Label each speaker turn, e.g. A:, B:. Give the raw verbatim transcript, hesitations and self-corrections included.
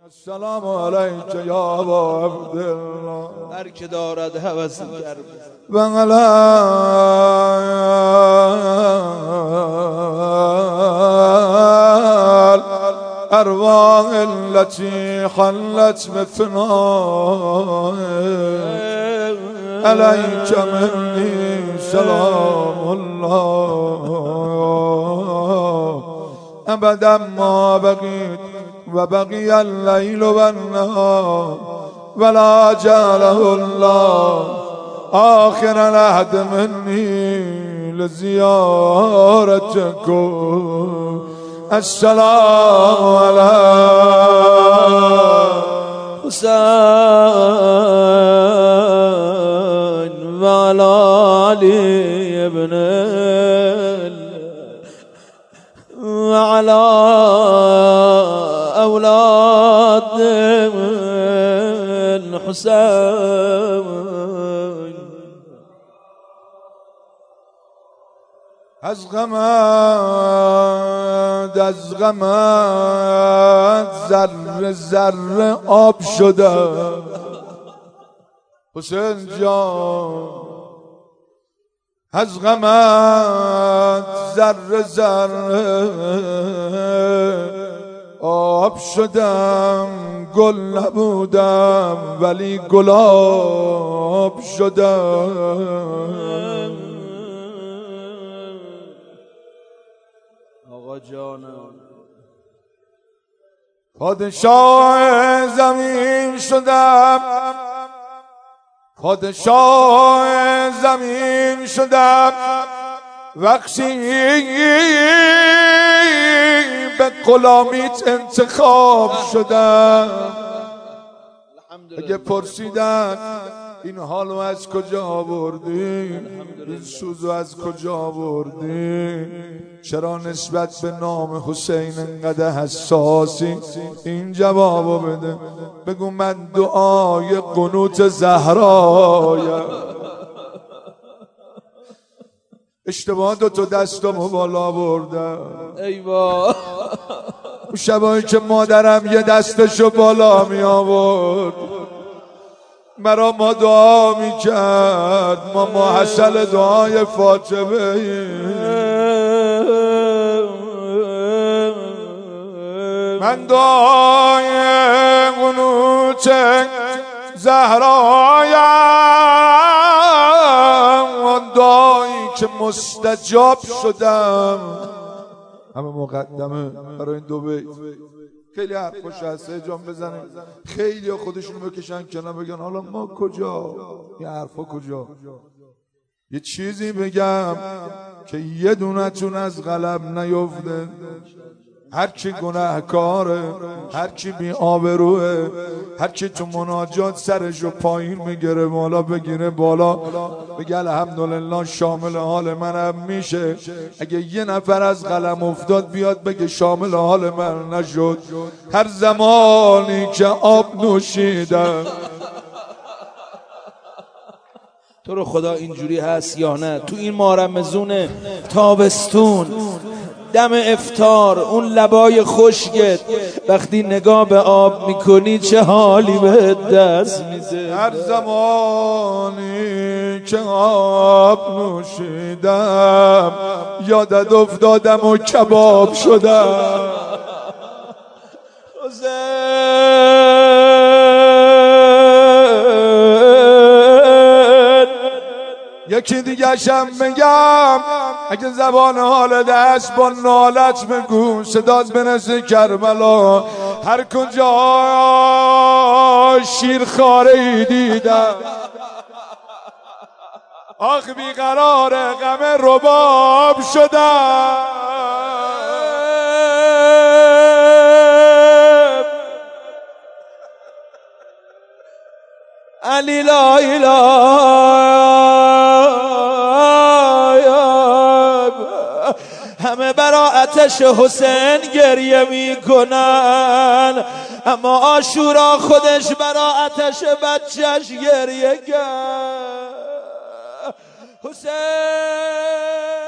A: السلام علیک یا ابا عبدالله.
B: هر که دارد هوس کرد
A: و علی ارواح التي حلت بفناء علیک منی سلام الله ابدا ما بقیت و بقی اللیل و النهار ولا جعله الله آخر العهد منی لزیارتکم. السلام علی
B: حسین و علی علی ابن و علی اولاد الحسین.
A: از غمت از غمت ذره ذره آب شده حسین جان. از غمت ذره ذره آب شدم، گل نبودم ولی گلاب شدم.
B: آقا جانم
A: پادشاه زمین شدم، پادشاه زمین شدم وقتی به غلامیت انتخاب شدم. اگه پرسیدن این حالو از کجا آوردی، این سوزو از کجا آوردی، چرا نسبت به نام حسین انقدر حساسی، این جوابو بده. بگو من دعای قنوت زهرایم. اشتباه دو تا دستمو بالا بردم.
B: ایوا
A: اون شبایی که مادرم یه دستشو بالا می آورد برا ما دعا می کرد، ما محصل دعای فاطمه من دعای قنوت زهرایم، اون دعایی که مستجاب شدم. همه مقدمه برای این دو بیت. خیلی حرفاش هسته جان بزنیم، خیلی ها خودشونو بکشن کنار بگن حالا ما کجا، این حرفا کجا. یه چیزی بگم که یه دونتون از قلب نیفته. هر کی گناهکاره، هر کی بی آبروه، هر کی تو مناجات سرشو پایین میگیره بالا بگیره بالا بگه الحمدلله شامل حال منم میشه. اگه یه نفر از قلم افتاد بیاد بگه شامل حال من نشد. هر زمانی که آب نوشیدم.
B: تو رو خدا اینجوری هست یا نه؟ تو این ماه رمضون تابستون دم افطار اون لبای خشکت وقتی نگاه به آب میکنی چه حالی به دست میده؟
A: هر زمانی که آب نوشیدم یادت افتادم و کباب شدم. یکی دیگه شم بگم، اگه زبان حال دست با نالت بگو صدات برسه کربلا. هر کجا شیرخواره دیدم آخ بیقرار غم رباب شدم. علی لا اله همه برا آتش حسین گریه میکنن، اما عاشورا خودش برا آتش بچهش گریه کرد. حسین